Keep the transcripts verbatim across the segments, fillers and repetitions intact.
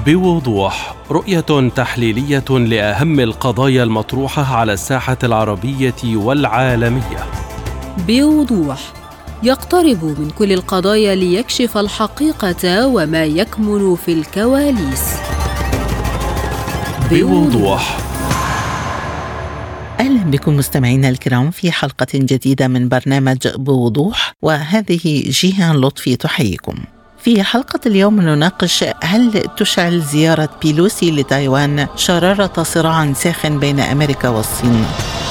بوضوح، رؤية تحليلية لأهم القضايا المطروحة على الساحة العربية والعالمية. بوضوح، يقترب من كل القضايا ليكشف الحقيقة وما يكمن في الكواليس. بوضوح. أهلا بكم مستمعينا الكرام في حلقة جديدة من برنامج بوضوح، وهذه جيهان لطفي تحييكم. في حلقة اليوم نناقش: هل تشعل زيارة بيلوسي لتايوان شرارة صراع ساخن بين أمريكا والصين؟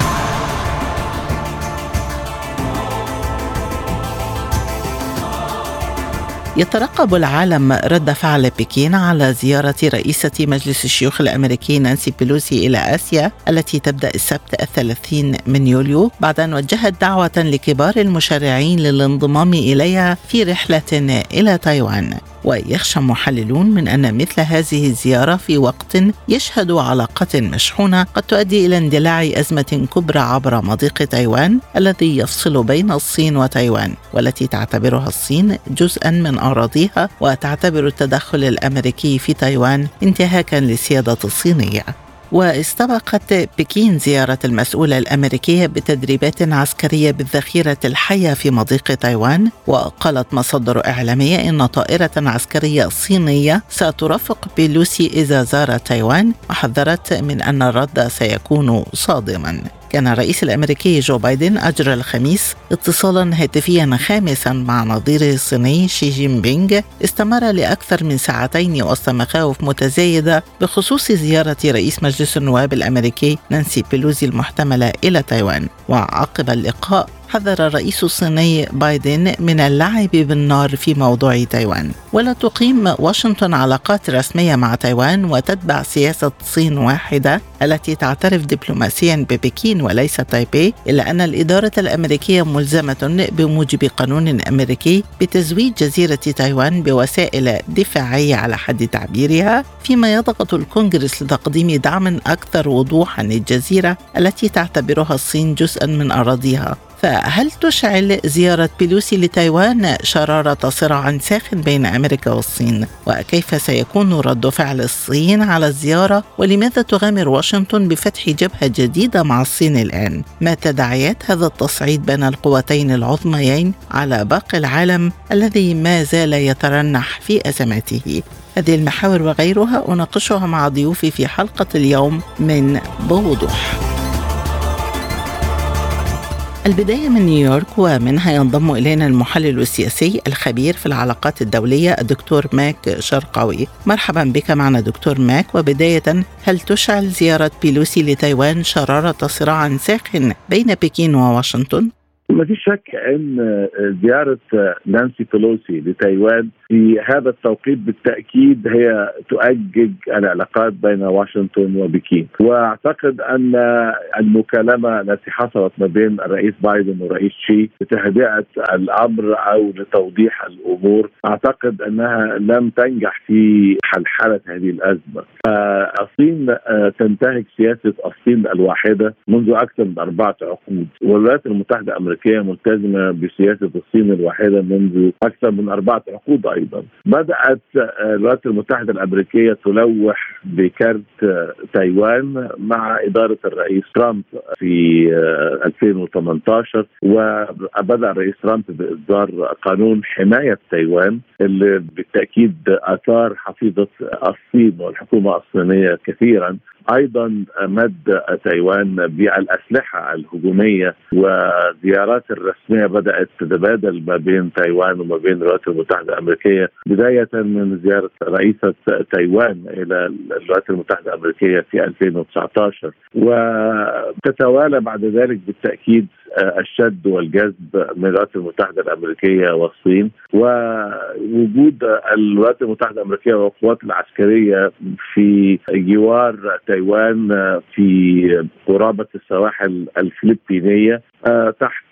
يترقب العالم رد فعل بكين على زيارة رئيسة مجلس الشيوخ الأمريكي نانسي بيلوسي إلى آسيا التي تبدأ السبت الثلاثين من يوليو، بعد أن وجهت دعوة لكبار المشرعين للانضمام إليها في رحلة إلى تايوان. ويخشى محللون من أن مثل هذه الزيارة في وقت يشهد علاقات مشحونة قد تؤدي إلى اندلاع أزمة كبرى عبر مضيق تايوان الذي يفصل بين الصين وتايوان، والتي تعتبرها الصين جزءا من أراضيها، وتعتبر التدخل الأمريكي في تايوان انتهاكا للسيادة الصينية. واستبقت بكين زيارة المسؤولة الأمريكية بتدريبات عسكرية بالذخيرة الحية في مضيق تايوان، وقالت مصادر إعلامية إن طائرة عسكرية صينية سترافق بيلوسي إذا زار تايوان، وحذرت من أن الرد سيكون صادما. كان الرئيس الأمريكي جو بايدن أجرى الخميس اتصالا هاتفيا خامسا مع نظيره الصيني شي جين بينغ استمر لأكثر من ساعتين وسط مخاوف متزايدة بخصوص زيارة رئيس مجلس النواب الأمريكي نانسي بيلوسي المحتملة إلى تايوان. وعقب اللقاء حذر الرئيس الصيني بايدن من اللعب بالنار في موضوع تايوان. ولا تقيم واشنطن علاقات رسمية مع تايوان وتتبع سياسة صين واحدة التي تعترف دبلوماسيا ببكين وليس تايبي، إلا أن الإدارة الأمريكية ملزمة بموجب قانون أمريكي بتزويد جزيرة تايوان بوسائل دفاعية على حد تعبيرها، فيما يضغط الكونغرس لتقديم دعم أكثر وضوحا للجزيرة التي تعتبرها الصين جزءا من أراضيها. فهل تشعل زيارة بيلوسي لتايوان شرارة صراع ساخن بين أمريكا والصين؟ وكيف سيكون رد فعل الصين على الزيارة؟ ولماذا تغامر واشنطن بفتح جبهة جديدة مع الصين الآن؟ ما تداعيات هذا التصعيد بين القوتين العظميين على باقي العالم الذي ما زال يترنح في أزماته؟ هذه المحاور وغيرها أناقشها مع ضيوفي في حلقة اليوم من بوضوح. البداية من نيويورك، ومنها ينضم إلينا المحلل السياسي الخبير في العلاقات الدولية الدكتور ماك شرقاوي. مرحبا بك معنا دكتور ماك. وبداية، هل تشعل زيارة بيلوسي لتايوان شرارة صراع ساخن بين بكين وواشنطن؟ ما في شك أن زيارة نانسي بيلوسي لتايوان في هذا التوقيت بالتأكيد هي تؤجج العلاقات بين واشنطن وبكين. وأعتقد أن المكالمة التي حصلت ما بين الرئيس بايدن والرئيس شي لتهدئة الأمر أو لتوضيح الأمور، أعتقد أنها لم تنجح في حلحلة هذه الأزمة. الصين تنتهج سياسة الصين الواحدة منذ أكثر من أربعة عقود، والولايات المتحدة الأمريكية ملتزمة بسياسة الصين الواحدة منذ أكثر من أربعة عقود أيضا. بدأت الولايات المتحدة الأمريكية تلوح بكارت تايوان مع إدارة الرئيس ترامب في ألفين وثمانية عشر، وبدأ الرئيس ترامب بإصدار قانون حماية تايوان اللي بالتأكيد أثار حفيظة الصين والحكومة الصينية كثيرا. أيضا مد تايوان بالأسلحة الهجومية، وزيارات الرسمية بدأت تتبادل ما بين تايوان وما بين الولايات المتحدة الأمريكية، بداية من زيارة رئيسة تايوان إلى الولايات المتحدة الأمريكية في ألفين وتسعة عشر، وتتوالى بعد ذلك بالتأكيد الشد والجذب من الولايات المتحدة الأمريكية والصين، ووجود الولايات المتحدة الأمريكية والقوات العسكرية في جوار تايوان في قرابة السواحل الفلبينية تحت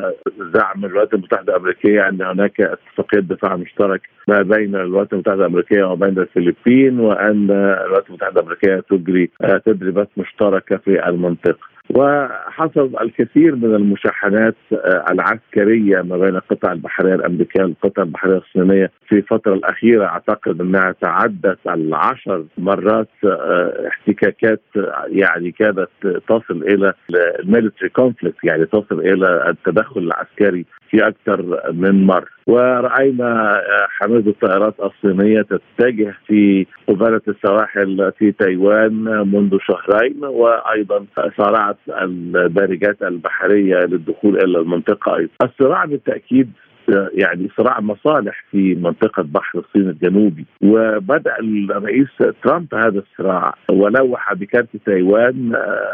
زعم الولايات المتحدة الأمريكية أن هناك اتفاقية دفاع مشترك ما بين الولايات المتحدة الأمريكية وبين الفلبين، وأن الولايات المتحدة الأمريكية تجري تدريبات مشتركة في المنطقة. وحصل الكثير من المشاحنات العسكرية ما بين القطع البحرية الأمريكية والقطع البحرية الصينية في الفترة الأخيرة. أعتقد أنها تعدت العشر مرات احتكاكات، يعني كانت تصل إلى الميليتري كونفليكت، يعني تصل إلى التدخل العسكري في أكثر من مرة. ورأينا حاملة الطائرات الصينية تتجه في قبالة السواحل في تايوان منذ شهرين، وأيضا سارعت الدارجات البحرية للدخول إلى المنطقة أيضا. الصراع بالتأكيد يعني صراع مصالح في منطقة بحر الصين الجنوبي، وبدأ الرئيس ترامب هذا الصراع ولوح بكارت تايوان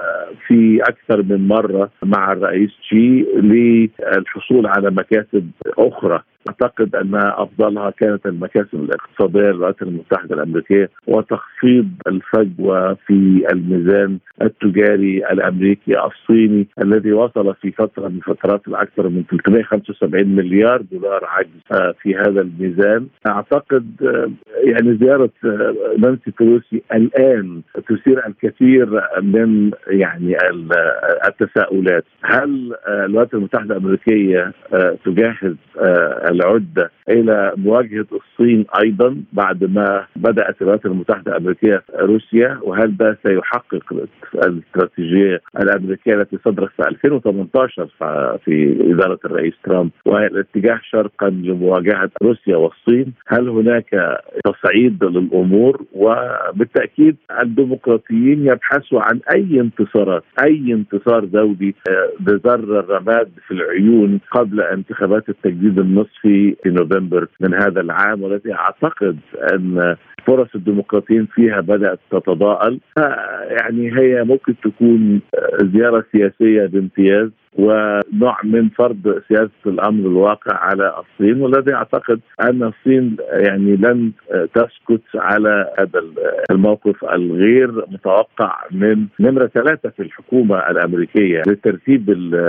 في أكثر من مرة مع الرئيس شي للحصول على مكاسب أخرى. أعتقد أن أفضلها كانت المكاسب الاقتصادية للولايات المتحدة الأمريكية وتخفيض الفجوة في الميزان التجاري الأمريكي الصيني الذي وصل في فترة من فترات الأكثر من ثلاثمائة وخمسة وسبعين مليار دولار عجز في هذا الميزان. أعتقد يعني زيارة نانسي بيلوسي الآن تثير الكثير من يعني التساؤلات. هل الولايات المتحدة الأمريكية تجهز العدة إلى مواجهة الصين أيضا بعد ما بدأت الولايات المتحدة الأمريكية روسيا؟ وهل ده سيحقق الاستراتيجية الأمريكية التي صدرت في ألفين وثمانية عشر في إدارة الرئيس ترامب والاتجاه شرقا لمواجهة روسيا والصين؟ هل هناك تصعيد للأمور؟ وبالتأكيد الديمقراطيين يبحثوا عن أي انتصارات، أي انتصار دولي بذر الرماد في العيون قبل انتخابات التجديد النصفي في نوفمبر من هذا العام، والتي أعتقد أن فرص الديمقراطيين فيها بدأت تتضاءل. يعني هي ممكن تكون زيارة سياسية بامتياز ونوع من فرض سياسة الأمر الواقع على الصين، والذي أعتقد أن الصين يعني لن تسكت على هذا الموقف الغير متوقع من نمرة ثلاثة في الحكومة الأمريكية للترتيب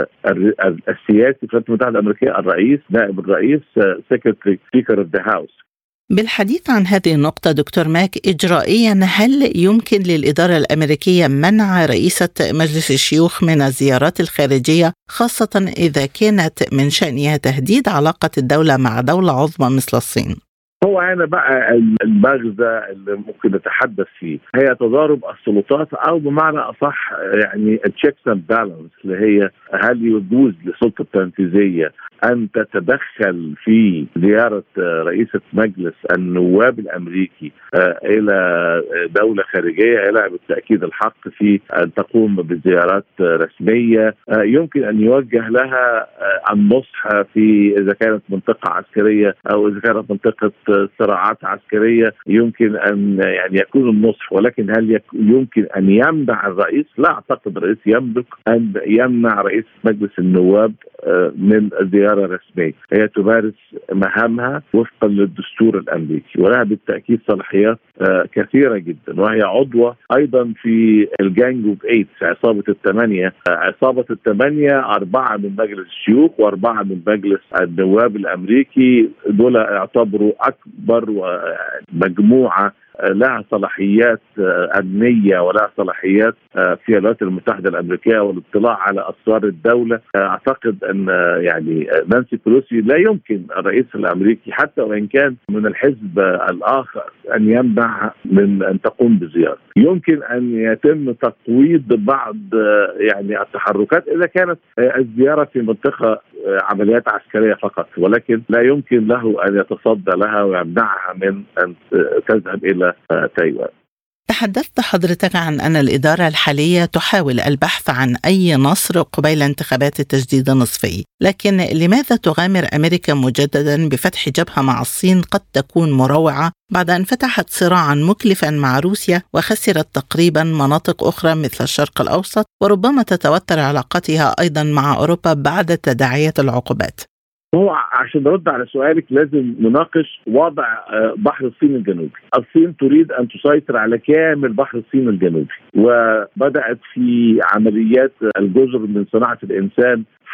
السياسي في الولايات المتحدة الأمريكية، الرئيس، نائب الرئيس، سكرتري سبيكر اوف ذا هاوس. بالحديث عن هذه النقطة دكتور ماك، إجرائيا هل يمكن للإدارة الأمريكية منع رئيسة مجلس الشيوخ من الزيارات الخارجية، خاصة إذا كانت من شأنها تهديد علاقة الدولة مع دولة عظمى مثل الصين؟ هو هنا بقى المغزى اللي ممكن نتحدث فيه هي تضارب السلطات، او بمعنى اصح يعني التشيكس اند بالانس، اللي هي هل يجوز للسلطه التنفيذيه ان تتدخل في زياره رئيسه مجلس النواب الامريكي الى دوله خارجيه؟ لها بالتاكيد الحق في ان تقوم بزيارات رسميه، يمكن ان يوجه لها النصح في اذا كانت منطقه عسكريه او اذا كانت منطقه صراعات عسكرية، يمكن أن يعني يكون النصح. ولكن هل يمكن أن يمنع الرئيس؟ لا أعتقد الرئيس يملك أن يمنع رئيس مجلس النواب من زيارة رسمية. هي تمارس مهامها وفقا للدستور الأمريكي، ولها بالتأكيد صلاحيات كثيرة جدا، وهي عضوة أيضا في الجانج اوف ايت، عصابة الثمانية. عصابة الثمانية أربعة من مجلس الشيوخ وأربعة من مجلس النواب الأمريكي، دول يعتبروا أكبر مجموعة لها صلاحيات أمنية ولها صلاحيات في الولايات المتحدة الأمريكية والاطلاع على أسرار الدولة. أعتقد أن يعني نانسي بيلوسي لا يمكن الرئيس الأمريكي حتى وإن كان من الحزب الآخر أن يمنع من أن تقوم بزيارة. يمكن أن يتم تقويض بعض يعني التحركات إذا كانت الزيارة في منطقة عمليات عسكرية فقط، ولكن لا يمكن له أن يتصدى لها ويمنعها من أن تذهب إلى تايوان. تحدثت حضرتك عن أن الإدارة الحالية تحاول البحث عن أي نصر قبيل انتخابات التجديد النصفي، لكن لماذا تغامر أمريكا مجددا بفتح جبهة مع الصين قد تكون مروعة بعد أن فتحت صراعا مكلفا مع روسيا وخسرت تقريبا مناطق أخرى مثل الشرق الأوسط، وربما تتوتر علاقتها أيضا مع أوروبا بعد تداعيات العقوبات؟ هو عشان نرد على سؤالك لازم نناقش وضع بحر الصين الجنوبي. الصين تريد أن تسيطر على كامل بحر الصين الجنوبي، وبدأت في عمليات الجزر من صناعة الإنسان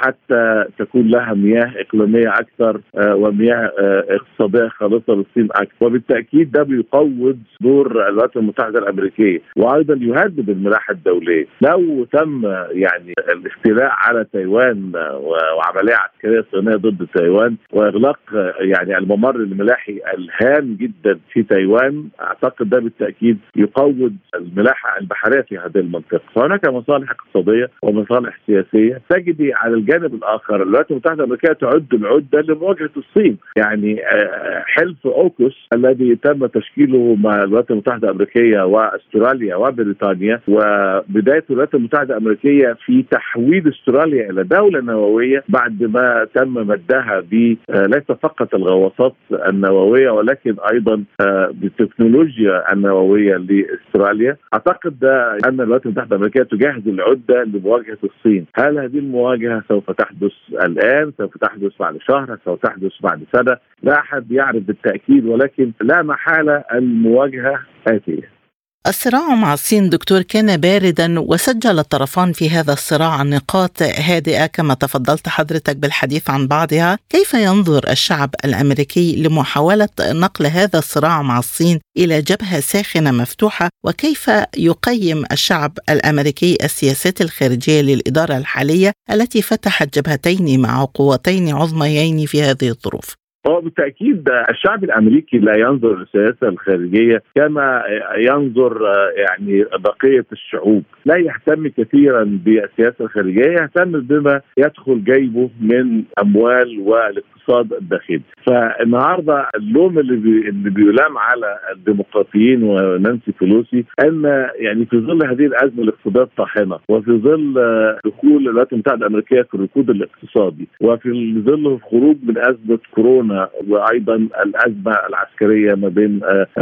حتى تكون لها مياه إقليمية أكثر ومياه اقتصادية خالصة للصين أكثر. وبالتأكيد ده بيقوض دور الولايات المتحدة الأمريكية وأيضا يهدد الملاحة الدولية. لو تم يعني الاستيلاء على تايوان وعملية عسكرية صينية ضد تايوان وإغلاق يعني الممر الملاحي الهام جدا في تايوان، أعتقد ده بالتأكيد يقوض الملاحة البحرية في هذه المنطقة. فهناك مصالح اقتصادية ومصالح سياسية. تجدي على الجانب الآخر الولايات المتحدة الأمريكية تعد العدة لمواجهة الصين. يعني حلف أوكوس الذي تم تشكيله مع الولايات المتحدة الأمريكية واستراليا وبريطانيا، وبداية الولايات المتحدة الأمريكية في تحويل استراليا إلى دولة نووية بعد ما تم مدها ب ليس فقط الغواصات النووية ولكن أيضا بالتكنولوجيا النووية لاستراليا. أعتقد أن الولايات المتحدة الأمريكية تجهز العدة لمواجهة الصين. هل هذه المواجهة سوف تحدث الآن؟ سوف تحدث بعد شهر؟ سوف تحدث بعد سنة؟ لا أحد يعرف بالتأكيد، ولكن لا محالة المواجهة آتية. الصراع مع الصين دكتور كان باردا، وسجل الطرفان في هذا الصراع نقاط هادئة كما تفضلت حضرتك بالحديث عن بعضها. كيف ينظر الشعب الأمريكي لمحاولة نقل هذا الصراع مع الصين إلى جبهة ساخنة مفتوحة؟ وكيف يقيم الشعب الأمريكي السياسات الخارجية للإدارة الحالية التي فتحت جبهتين مع قوتين عظميين في هذه الظروف؟ هو بالتأكيد الشعب الأمريكي لا ينظر للسياسة الخارجية كما ينظر يعني بقية الشعوب. لا يهتم كثيرا بالسياسة الخارجية، يهتم بما يدخل جيبه من أموال والاقتصاد الداخلي. فالنهاردة اللوم اللي, بي اللي بيلام على الديمقراطيين ونانسي بيلوسي أن يعني في ظل هذه الأزمة الاقتصادية الطاحنة، وفي ظل دخول الولايات المتحدة الأمريكية في الركود الاقتصادي، وفي ظل الخروج من أزمة كورونا وأيضا الأزمة العسكرية ما بين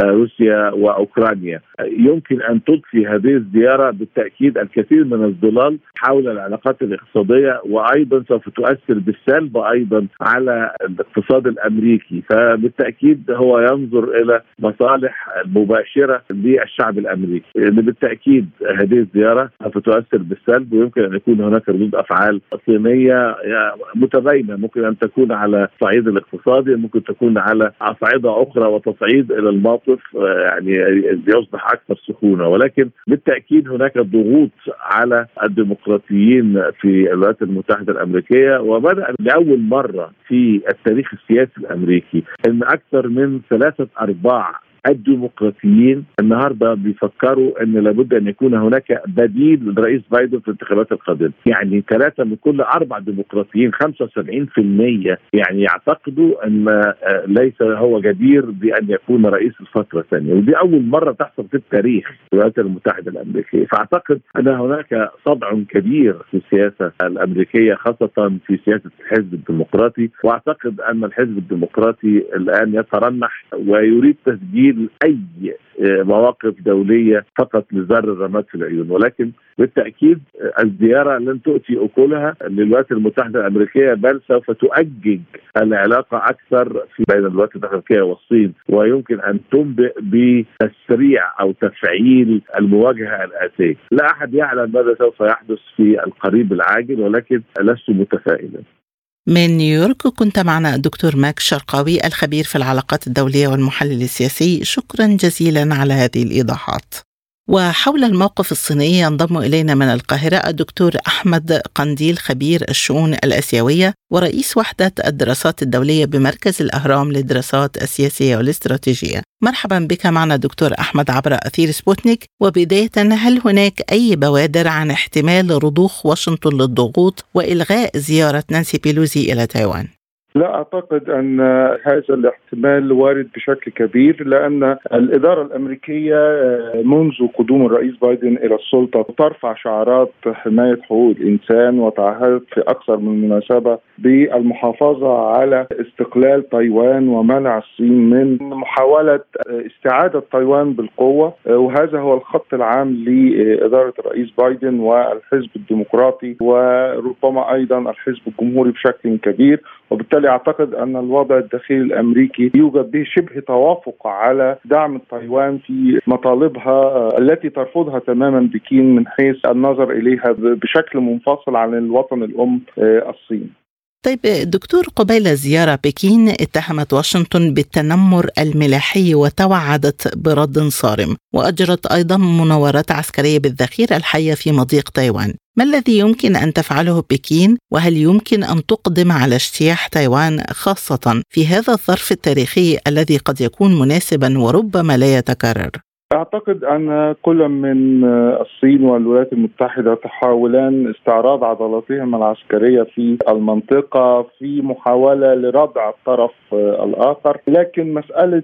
روسيا وأوكرانيا، يمكن أن تضفي هذه الزيارة بالتأكيد الكثير من الظلال حول العلاقات الاقتصادية، وأيضا سوف تؤثر بالسلب أيضا على الاقتصاد الأمريكي. فبالتأكيد هو ينظر إلى مصالح مباشرة للشعب الأمريكي. بالتأكيد هذه الزيارة سوف تؤثر بالسلب، ويمكن أن يكون هناك ردود أفعال صينية متباينة، ممكن أن تكون على صعيد الاقتصاد، ممكن تكون على أصعدة أخرى وتصعيد إلى الموقف يعني يصبح أكثر سخونة. ولكن بالتأكيد هناك ضغوط على الديمقراطيين في الولايات المتحدة الأمريكية، وبدأ لأول مرة في التاريخ السياسي الأمريكي أن أكثر من ثلاثة أرباع الديمقراطيين النهارده بيفكروا ان لابد ان يكون هناك بديل للرئيس بايدن في الانتخابات القادمه. يعني ثلاثه من كل اربع ديمقراطيين خمسة وسبعين بالمئة يعني يعتقدوا ان ليس هو جدير بان يكون رئيس الفتره الثانيه، ودي اول مره تحصل في التاريخ الولايات المتحده الامريكيه. فاعتقد ان هناك صدع كبير في السياسه الامريكيه، خاصه في سياسه الحزب الديمقراطي. واعتقد ان الحزب الديمقراطي الان يترنح ويريد تسجيل أي مواقف دولية فقط لزر الرماد في العيون. ولكن بالتأكيد الزيارة لن تؤتي أكلها للولايات المتحدة الأمريكية، بل سوف تؤجج العلاقة أكثر في بين الولايات المتحدة الأمريكية والصين، ويمكن أن تنبئ بتسريع أو تفعيل المواجهة الآتية. لا أحد يعلم ماذا سوف يحدث في القريب العاجل، ولكن لست متفائلا. من نيويورك كنت معنا الدكتور ماك شرقاوي الخبير في العلاقات الدولية والمحلل السياسي. شكرا جزيلا على هذه الإيضاحات. وحول الموقف الصيني ينضم إلينا من القاهرة الدكتور أحمد قنديل خبير الشؤون الآسيوية ورئيس وحدة الدراسات الدولية بمركز الأهرام للدراسات السياسية والاستراتيجية. مرحبا بك معنا دكتور أحمد عبر أثير سبوتنيك. وبداية، هل هناك أي بوادر عن احتمال رضوخ واشنطن للضغوط وإلغاء زيارة نانسي بيلوسي إلى تايوان؟ لا أعتقد أن هذا الاحتمال وارد بشكل كبير، لأن الإدارة الأمريكية منذ قدوم الرئيس بايدن إلى السلطة ترفع شعارات حماية حقوق الإنسان، وتعهدت في أكثر من مناسبة بالمحافظة على استقلال تايوان ومنع الصين من محاولة استعادة تايوان بالقوة. وهذا هو الخط العام لإدارة الرئيس بايدن والحزب الديمقراطي، وربما أيضا الحزب الجمهوري بشكل كبير. وبالتالي أعتقد أن الوضع الداخلي الأمريكي يوجد به شبه توافق على دعم تايوان في مطالبها التي ترفضها تماما بكين من حيث النظر إليها بشكل منفصل عن الوطن الأم الصين. طيب دكتور، قبيل زيارة بكين اتهمت واشنطن بالتنمر الملاحي وتوعدت برد صارم، وأجرت أيضا مناورات عسكرية بالذخيرة الحية في مضيق تايوان. ما الذي يمكن أن تفعله بكين، وهل يمكن أن تقدم على اجتياح تايوان خاصة في هذا الظرف التاريخي الذي قد يكون مناسبا وربما لا يتكرر؟ أعتقد أن كل من الصين والولايات المتحدة تحاولان استعراض عضلاتهما العسكرية في المنطقة في محاولة لردع الطرف الآخر، لكن مسألة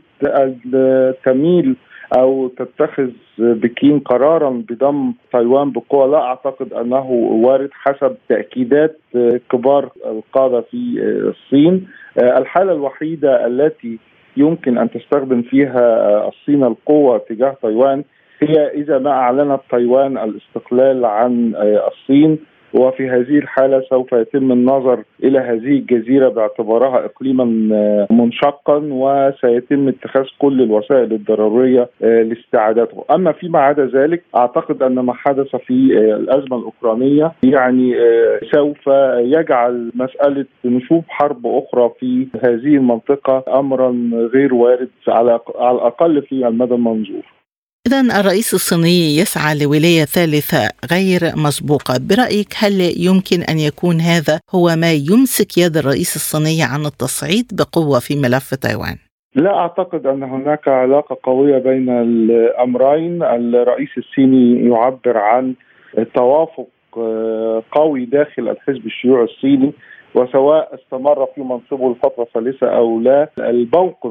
التميل أو تتخذ بكين قرارا بضم تايوان بقوة لا أعتقد أنه وارد حسب تأكيدات كبار القادة في الصين. الحالة الوحيدة التي يمكن أن تستخدم فيها الصين القوة تجاه تايوان هي إذا ما أعلنت تايوان الاستقلال عن الصين، وفي هذه الحالة سوف يتم النظر إلى هذه الجزيرة باعتبارها إقليما منشقا، وسيتم اتخاذ كل الوسائل الضرورية لاستعادته. أما فيما عدا ذلك أعتقد أن ما حدث في الأزمة الأوكرانية يعني سوف يجعل مسألة نشوب حرب أخرى في هذه المنطقة أمرا غير وارد على الأقل في المدى المنظور. إذن الرئيس الصيني يسعى لولاية ثالثة غير مسبوقة. برأيك هل يمكن أن يكون هذا هو ما يمسك يد الرئيس الصيني عن التصعيد بقوة في ملف تايوان؟ لا أعتقد أن هناك علاقة قوية بين الأمرين. الرئيس الصيني يعبر عن توافق قوي داخل الحزب الشيوعي الصيني، وسواء استمر في منصبه لفترة ثالثة أو لا، الموقف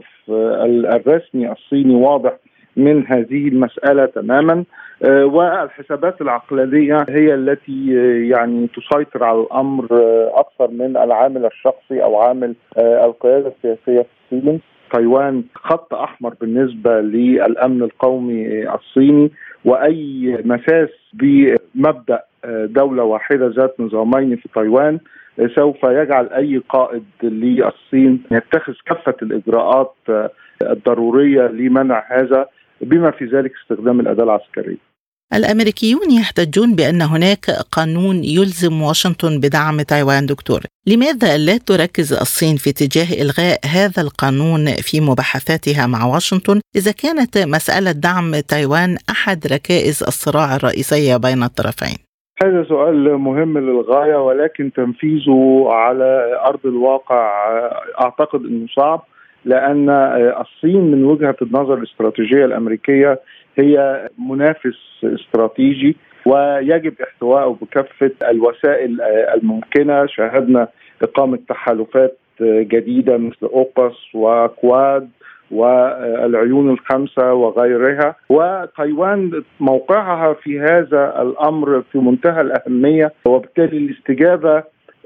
الرسمي الصيني واضح من هذه المسألة تماما، والحسابات العقلانية هي التي يعني تسيطر على الأمر أكثر من العامل الشخصي أو عامل القيادة السياسية في الصين. تايوان خط أحمر بالنسبة للأمن القومي الصيني، وأي مساس بمبدأ دولة واحدة ذات نظامين في تايوان سوف يجعل أي قائد للصين يتخذ كافة الإجراءات الضرورية لمنع هذا، بما في ذلك استخدام الأداة العسكرية. الأمريكيون يحتجون بأن هناك قانون يلزم واشنطن بدعم تايوان. دكتور، لماذا لا تركز الصين في اتجاه إلغاء هذا القانون في مباحثاتها مع واشنطن إذا كانت مسألة دعم تايوان أحد ركائز الصراع الرئيسية بين الطرفين؟ هذا سؤال مهم للغاية، ولكن تنفيذه على أرض الواقع أعتقد أنه صعب، لأن الصين من وجهة النظر الاستراتيجية الأمريكية هي منافس استراتيجي، ويجب احتوائه بكافة الوسائل الممكنة. شاهدنا إقامة تحالفات جديدة مثل أوكس وكواد والعيون الخمسة وغيرها، وتايوان موقعها في هذا الأمر في منتهى الأهمية، وبالتالي الاستجابة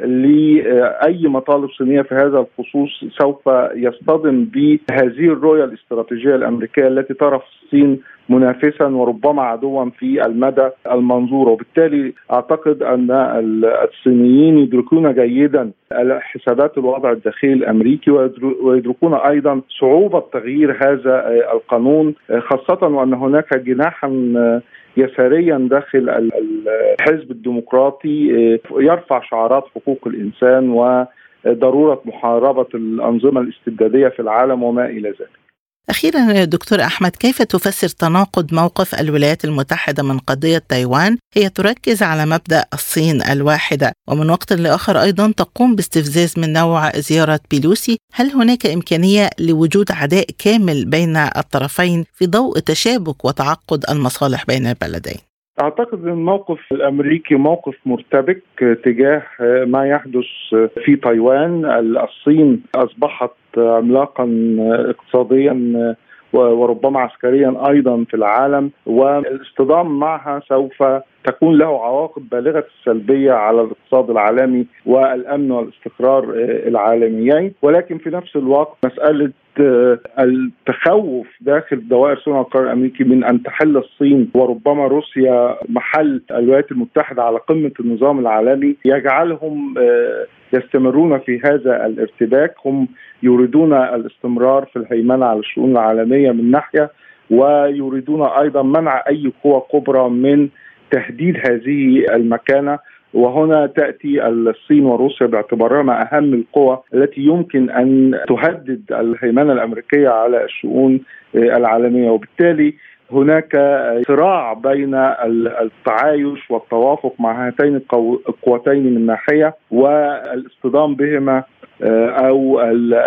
لأي مطالب صينية في هذا الخصوص سوف يصطدم بهذه الرؤية الاستراتيجية الأمريكية التي ترى في الصين منافسا وربما عدوا في المدى المنظور. وبالتالي أعتقد أن الصينيين يدركون جيدا حسابات الوضع الداخلي الأمريكي، ويدركون أيضا صعوبة تغيير هذا القانون، خاصة وأن هناك جناحا يساريا داخل الحزب الديمقراطي يرفع شعارات حقوق الإنسان وضرورة محاربة الأنظمة الاستبدادية في العالم وما إلى ذلك. أخيرا دكتور أحمد، كيف تفسر تناقض موقف الولايات المتحدة من قضية تايوان؟ هي تركز على مبدأ الصين الواحدة، ومن وقت لآخر أيضا تقوم باستفزاز من نوع زيارة بيلوسي. هل هناك إمكانية لوجود عداء كامل بين الطرفين في ضوء تشابك وتعقد المصالح بين البلدين؟ أعتقد أن الموقف الأمريكي موقف مرتبك تجاه ما يحدث في تايوان. الصين أصبحت عملاقا اقتصاديا وربما عسكريا أيضا في العالم، والاصطدام معها سوف تكون له عواقب بالغة السلبية على الاقتصاد العالمي والأمن والاستقرار العالميين. ولكن في نفس الوقت مسألة التخوف داخل دوائر صنع القرار الأمريكي من أن تحل الصين وربما روسيا محل الولايات المتحدة على قمة النظام العالمي يجعلهم يستمرون في هذا الارتباك. هم يريدون الاستمرار في الهيمنة على الشؤون العالمية من ناحية، ويريدون أيضا منع أي قوى كبرى من تهديد هذه المكانة. وهنا تأتي الصين وروسيا باعتبارهما أهم القوى التي يمكن أن تهدد الهيمنة الأمريكية على الشؤون العالمية، وبالتالي هناك صراع بين التعايش والتوافق مع هاتين القوتين من ناحية والاصطدام بهما أو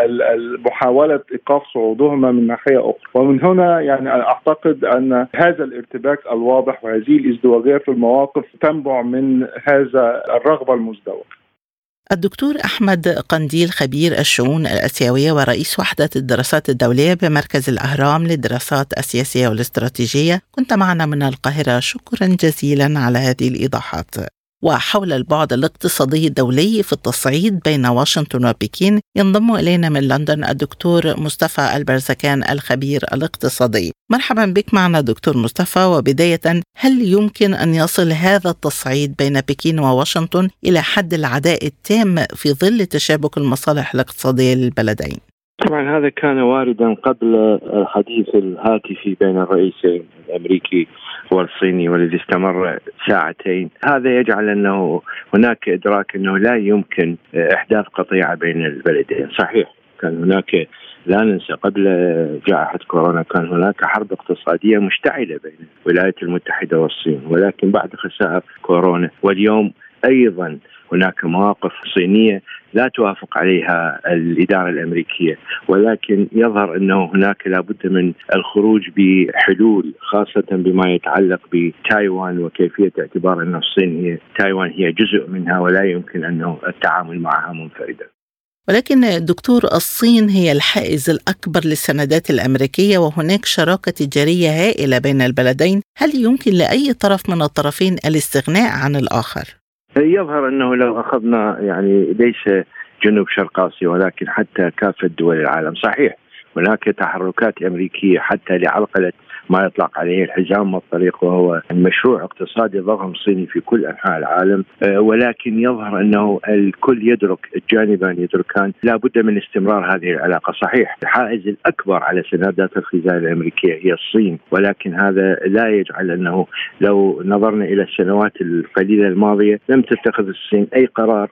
محاولة إيقاف صعودهما من ناحية أخرى. ومن هنا يعني أعتقد أن هذا الارتباك الواضح وهذه الازدواجية في المواقف تنبع من هذا الرغبة المزدوجة. الدكتور أحمد قنديل، خبير الشؤون الآسيوية ورئيس وحدة الدراسات الدولية بمركز الأهرام للدراسات السياسية والاستراتيجية، كنت معنا من القاهرة. شكرا جزيلا على هذه الإيضاحات. وحول البعد الاقتصادي الدولي في التصعيد بين واشنطن وبكين ينضم إلينا من لندن الدكتور مصطفى البرزكان، الخبير الاقتصادي. مرحبا بك معنا دكتور مصطفى. وبداية، هل يمكن أن يصل هذا التصعيد بين بكين وواشنطن إلى حد العداء التام في ظل تشابك المصالح الاقتصادية للبلدين؟ طبعا هذا كان واردا قبل الحديث الهاتفي بين الرئيسين الأمريكي والصيني والذي استمر ساعتين. هذا يجعل أنه هناك إدراك أنه لا يمكن إحداث قطيعة بين البلدين. صحيح كان هناك، لا ننسى، قبل جائحة كورونا كان هناك حرب اقتصادية مشتعلة بين الولايات المتحدة والصين، ولكن بعد خسائر كورونا واليوم أيضا هناك مواقف صينية لا توافق عليها الإدارة الأمريكية، ولكن يظهر أنه هناك لابد من الخروج بحلول، خاصة بما يتعلق بتايوان وكيفية اعتبار أن الصين هي تايوان هي جزء منها ولا يمكن أنه التعامل معها منفردة. ولكن دكتور، الصين هي الحائز الأكبر للسندات الأمريكية وهناك شراكة تجارية هائلة بين البلدين. هل يمكن لأي طرف من الطرفين الاستغناء عن الآخر؟ يظهر أنه لو أخذنا يعني ليس جنوب شرق آسيا ولكن حتى كافة دول العالم، صحيح هناك تحركات أمريكية حتى لعرقلة ما يطلق عليه الحزام والطريق، وهو مشروع اقتصادي ضخم صيني في كل أنحاء العالم، ولكن يظهر أنه الكل يدرك، الجانبان يدركان لا بد من استمرار هذه العلاقة. صحيح الحائز الأكبر على سندات الخزانة الأمريكية هي الصين، ولكن هذا لا يجعل أنه لو نظرنا إلى السنوات القليلة الماضية لم تتخذ الصين أي قرار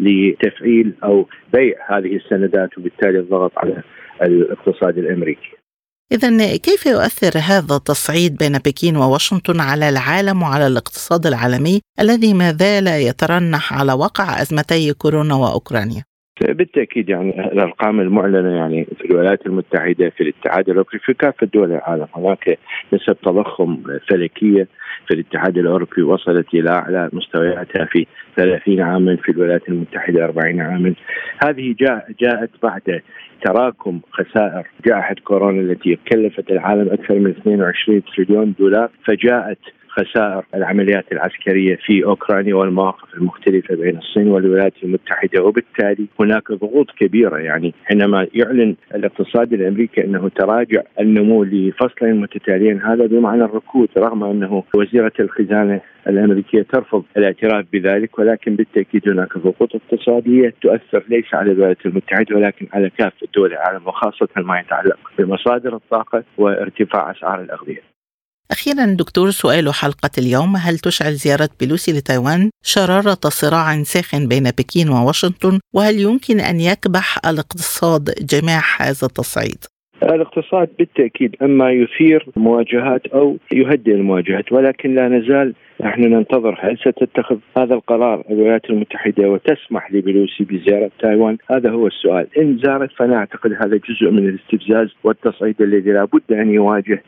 لتفعيل أو بيع هذه السندات وبالتالي الضغط على الاقتصاد الأمريكي. إذن كيف يؤثر هذا التصعيد بين بكين وواشنطن على العالم وعلى الاقتصاد العالمي الذي ما زال يترنح على وقع أزمتي كورونا وأوكرانيا؟ بالتأكيد يعني الأرقام المعلنة يعني في الولايات المتحدة، في الاتحاد الأوروبي، في كافة دول العالم هناك نسب تضخم فلكية. في الاتحاد الأوروبي وصلت إلى أعلى مستوياتها في ثلاثين عاما، في الولايات المتحدة أربعين عاما. هذه جاء جاءت بعد تراكم خسائر جائحة كورونا التي كلفت العالم أكثر من اثنين وعشرين تريليون دولار، فجاءت خسائر العمليات العسكرية في أوكرانيا والمواقف المختلفة بين الصين والولايات المتحدة، وبالتالي هناك ضغوط كبيرة. يعني حينما يعلن الاقتصاد الأمريكي أنه تراجع النمو لفصلين متتاليين، هذا بمعنى الركود، رغم أنه وزيرة الخزانة الأمريكية ترفض الاعتراف بذلك، ولكن بالتأكيد هناك ضغوط اقتصادية تؤثر ليس على الولايات المتحدة ولكن على كافة دول العالم، وخاصة ما يتعلق بمصادر الطاقة وارتفاع أسعار الأغذية. أخيرا دكتور، سؤال حلقة اليوم: هل تشعل زيارة بيلوسي لتايوان شرارة صراع ساخن بين بكين وواشنطن؟ وهل يمكن أن يكبح الاقتصاد جماح هذا التصعيد؟ الاقتصاد بالتأكيد أما يثير مواجهات أو يهدئ المواجهات، ولكن لا نزال نحن ننتظر هل ستتخذ هذا القرار الولايات المتحدة وتسمح لبيلوسي بزيارة تايوان. هذا هو السؤال. إن زارت فأنا أعتقد هذا جزء من الاستفزاز والتصعيد الذي لا بد أن يواجه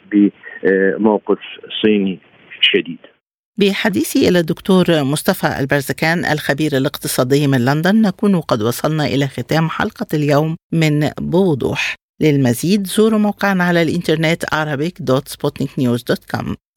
بموقف صيني شديد. بحديثي إلى الدكتور مصطفى البرزكان، الخبير الاقتصادي من لندن، نكون قد وصلنا إلى ختام حلقة اليوم من بوضوح. للمزيد زوروا موقعنا على الإنترنت arabic دوت سبوتنيك نيوز دوت كوم.